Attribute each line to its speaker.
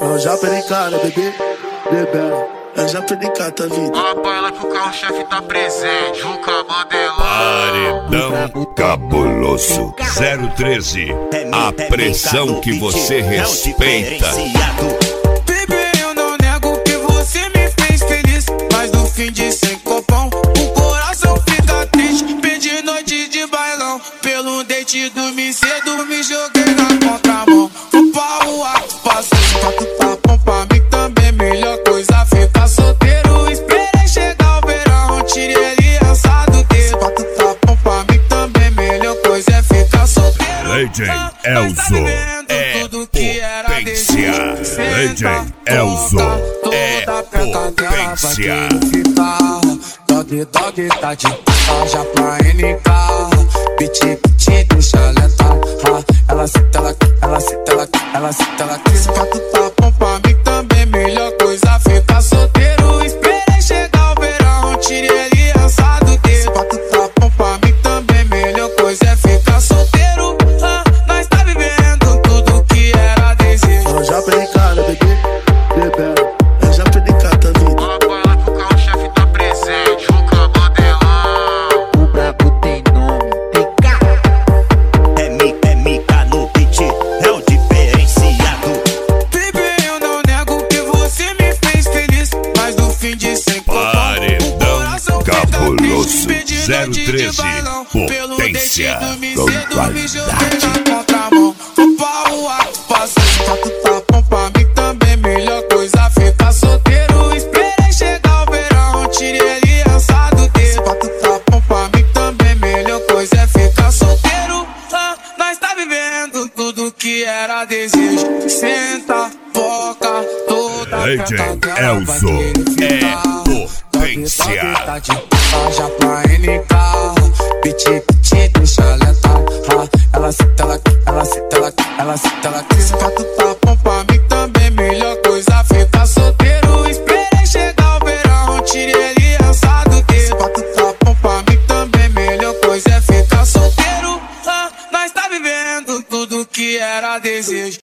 Speaker 1: Eu já perdi cara, bebê, bebê. Eu já perdi cara, tá vida.
Speaker 2: Fala pra ela que o carro-chefe tá presente. O Camandelão.
Speaker 3: Paredão cabuloso 013. A pressão que você respeita.
Speaker 4: Bebê, eu não nego que você me fez feliz, mas no fim de sem copão o coração fica triste. Perdi noite de bailão, pelo date dormi cedo, me joguei na contramão. Fui pra rua, passei pra tu tá bom pra mim também. Melhor coisa ficar solteiro, esperei chegar o verão, tirei ele assado dele. Pra tu tá bom pra mim também, melhor coisa é ficar solteiro.
Speaker 3: DJ Elzo é potência. DJ Elzo é potência.
Speaker 4: Dog, dog, tá de já pra NK. Bitch, deixa letal. Ela senta, ela senta, ela senta, ela quis. Pra tu tá bom pra mim também, melhor coisa ficar solteiro. Esperei chegar o verão, tirei ele assado dele. Pra tu tá bom pra mim também, melhor coisa é ficar solteiro. Nós tá vivendo tudo que era desejo.
Speaker 1: Eu já perdi cara, bebê, bebê. Eu já perdi cara, tá vida.
Speaker 2: Fala pra ela que o carro-chefe tá presente. O Camandelão.
Speaker 5: O brabo tem nome, tem cara. É mica no beat, é o diferenciado.
Speaker 4: Bebê, eu não nego que você me fez feliz, mas no fim de sem
Speaker 3: Paredão cabuloso 013. Potência com qualidade.
Speaker 4: contramão. Fui pra rua, passei pra tu tá bom pra mim também. Melhor coisa ficar solteiro, esperei chegar o verão, tirei ele assado dele. Pra tu tá bom pra mim também, melhor coisa é ficar solteiro. Nós tá vivendo tudo que era desejo. Senta, foca, toda
Speaker 3: DJ Elzo é potência.
Speaker 4: já pra NK. Bitch, deixa letal. Ela senta, ela senta, ela senta, ela quis. Pra tu tá bom pra mim